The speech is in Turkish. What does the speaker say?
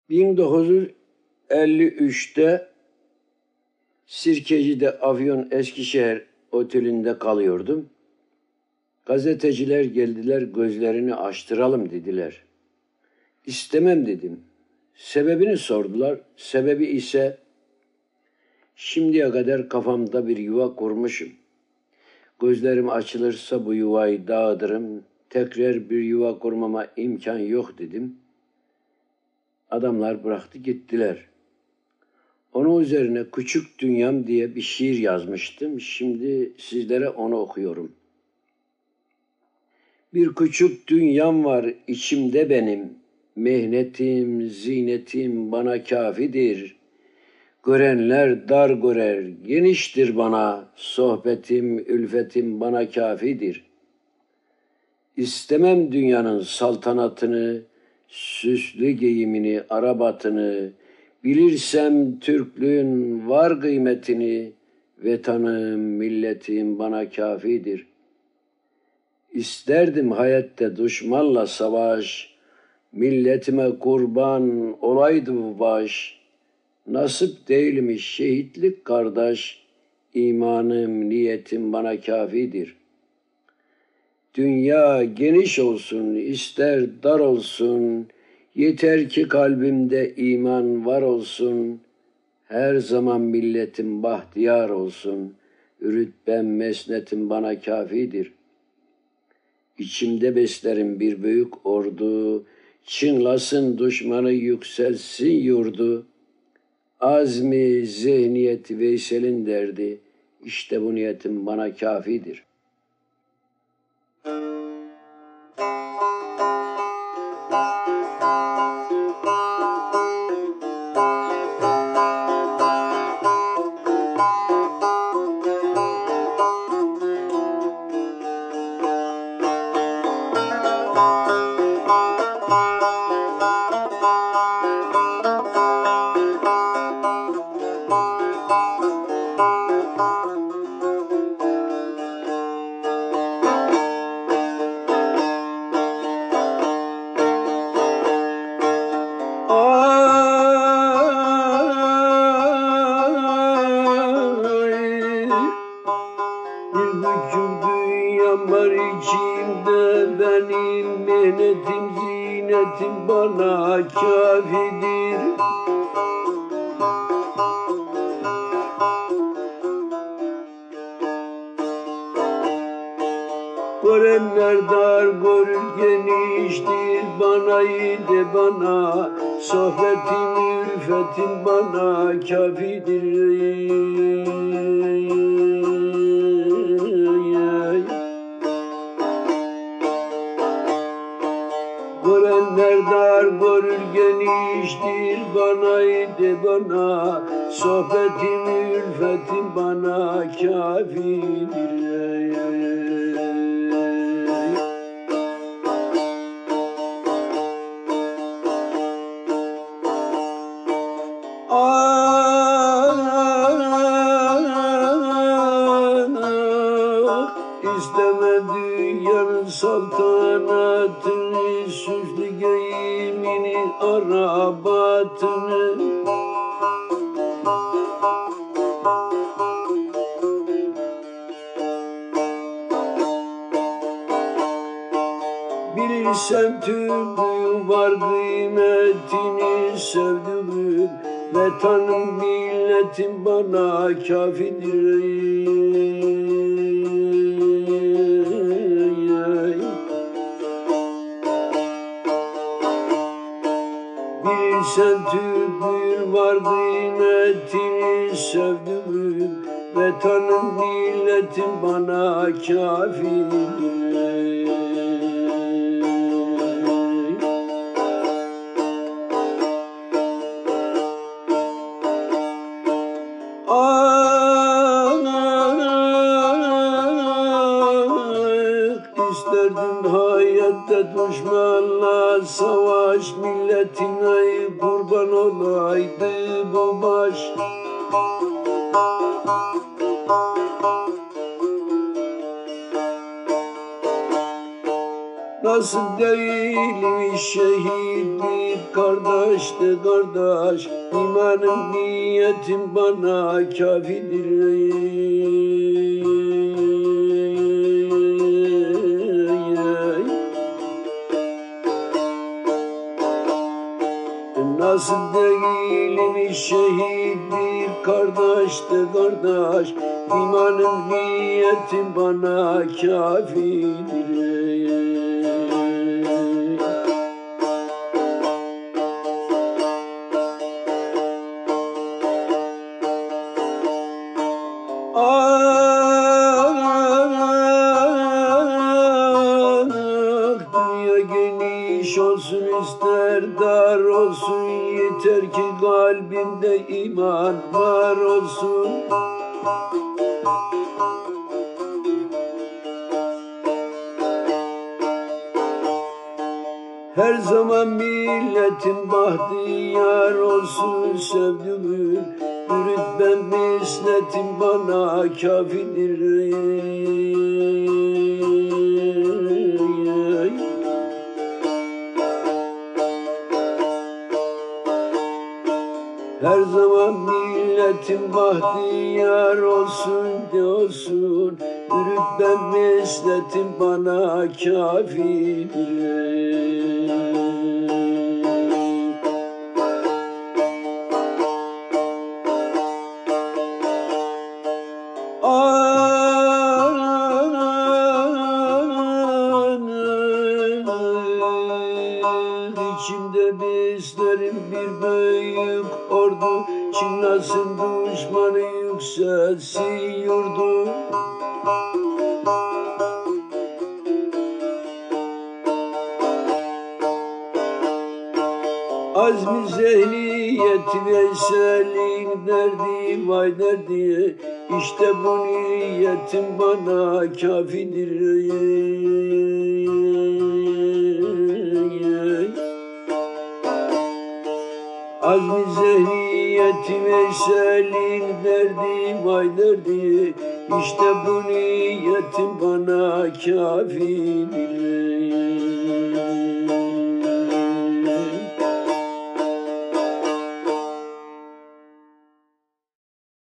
1953'te Sirkeci'de Afyon Eskişehir Oteli'nde kalıyordum. Gazeteciler geldiler, gözlerini açtıralım dediler. İstemem dedim. Sebebini sordular. Sebebi ise şimdiye kadar kafamda bir yuva kurmuşum. Gözlerim açılırsa bu yuvayı dağıtırım. Tekrar bir yuva kurmama imkan yok dedim. Adamlar bıraktı gittiler. Onun üzerine Küçük Dünyam diye bir şiir yazmıştım. Şimdi sizlere onu okuyorum. Bir küçük dünyam var içimde benim. Mehnetim, zinetim bana kafidir. Görenler dar görer, geniştir bana. Sohbetim, ülfetim bana kafidir. İstemem dünyanın saltanatını, süslü giyimini, arabatını. Bilirsem Türklüğün var kıymetini, vatanım, milletim bana kafidir. İsterdim hayatta düşmanla savaş, milletime kurban olaydı bu baş. Nasip değilmiş şehitlik kardeş, imanım, niyetim bana kafidir. Dünya geniş olsun, ister dar olsun, yeter ki kalbimde iman var olsun. Her zaman milletim bahtiyar olsun, rütbem, mesnetim bana kafidir. İçimde beslerim bir büyük ordu, çınlasın düşmanı yükselsin yurdu. Azmi, zihniyeti Veysel'in derdi, işte bu niyetim bana kafidir. Var içimde benim, mehnetim, zinetim bana kafidir. Görenler dar görür geniştir, bana iyi de bana, sohbetim, ülfetim bana kafidir. Görenler dar görür geniştir, bana de bana, sohbetim, ülfetim bana kafidir. İsteme dünyanın saltanatını, süslü giyimini, arabatını. Bilirsem Türklüğün var kıymetini, sevdiğim vatanım, milletim bana kafidir. Bilirsen Türklüğün var kıymetini, sevdiğim vatanım, milletim bana kafidir. İsterdim hayatta düşmanla savaş, milletine kurban olaydı bu baş. Nasıl değilim şehitlik kardeşti kardeş, imanım niyetim bana kafidir. Nasıl değilim şehitlik kardeşti kardeş, imanım niyetim bana kafidir. Dünya geniş olsun ister dar olsun, yeter ki kalbimde iman var olsun. Her zaman milletin bahtiyar olsun, sevdiğimi rütben misletim bana kafidir. Her zaman milletin bahtiyar olsun diyorsun, rütben misletim bana kafidir. İçimde beslerim bir büyük ordu, çınlasın düşmanı yükselsin yurdu. Azmi zehniyeti Veysel'in derdi vay derdi, işte bu niyetim bana kafidir. Azmi zehniyeti Veysel'in derdi vay derdi, işte bu niyetim bana kafidir.